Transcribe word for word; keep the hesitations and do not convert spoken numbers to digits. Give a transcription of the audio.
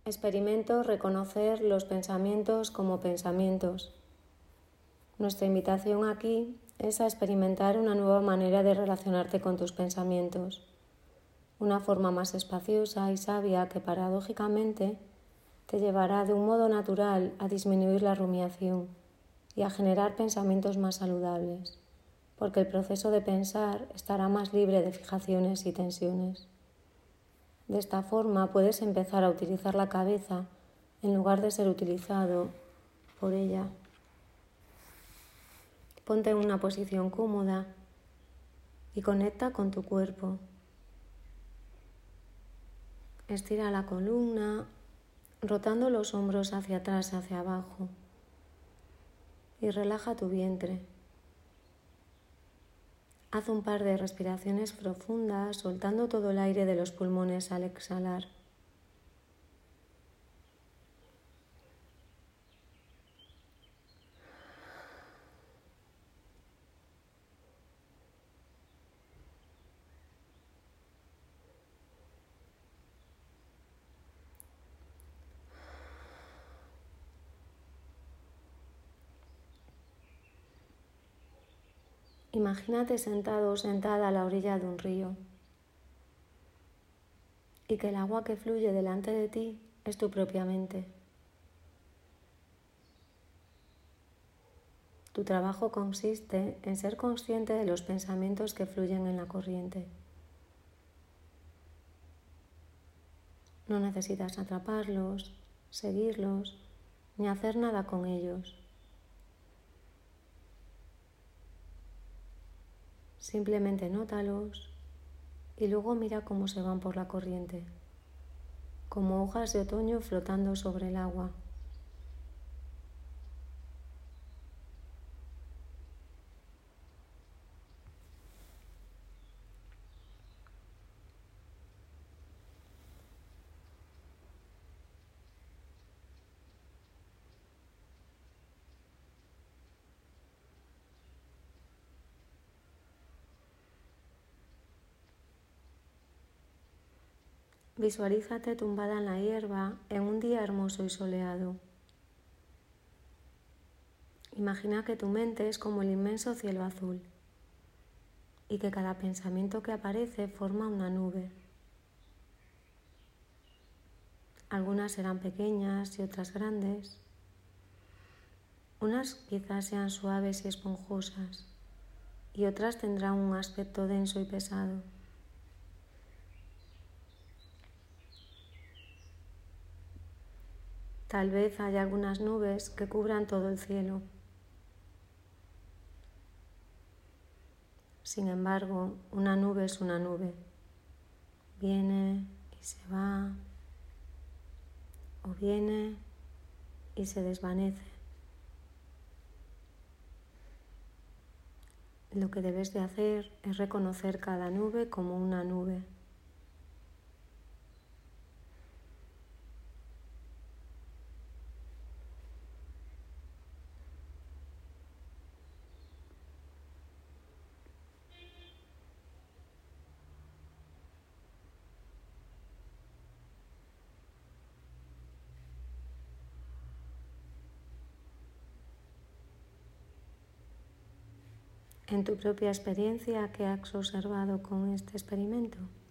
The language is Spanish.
Experimento reconocer los pensamientos como pensamientos. Nuestra invitación aquí es a experimentar una nueva manera de relacionarte con tus pensamientos, una forma más espaciosa y sabia que paradójicamente te llevará de un modo natural a disminuir la rumiación y a generar pensamientos más saludables, porque el proceso de pensar estará más libre de fijaciones y tensiones. De esta forma puedes empezar a utilizar la cabeza en lugar de ser utilizado por ella. Ponte en una posición cómoda y conecta con tu cuerpo. Estira la columna, rotando los hombros hacia atrás y hacia abajo. Y relaja tu vientre. Haz un par de respiraciones profundas, soltando todo el aire de los pulmones al exhalar. Imagínate sentado o sentada a la orilla de un río y que el agua que fluye delante de ti es tu propia mente. Tu trabajo consiste en ser consciente de los pensamientos que fluyen en la corriente. No necesitas atraparlos, seguirlos, ni hacer nada con ellos. Simplemente nótalos y luego mira cómo se van por la corriente, como hojas de otoño flotando sobre el agua. Visualízate tumbada en la hierba en un día hermoso y soleado. Imagina que tu mente es como el inmenso cielo azul y que cada pensamiento que aparece forma una nube. Algunas serán pequeñas y otras grandes. Unas quizás sean suaves y esponjosas y otras tendrán un aspecto denso y pesado. Tal vez haya algunas nubes que cubran todo el cielo. Sin embargo, una nube es una nube. Viene y se va, o viene y se desvanece. Lo que debes de hacer es reconocer cada nube como una nube. En tu propia experiencia, ¿qué has observado con este experimento?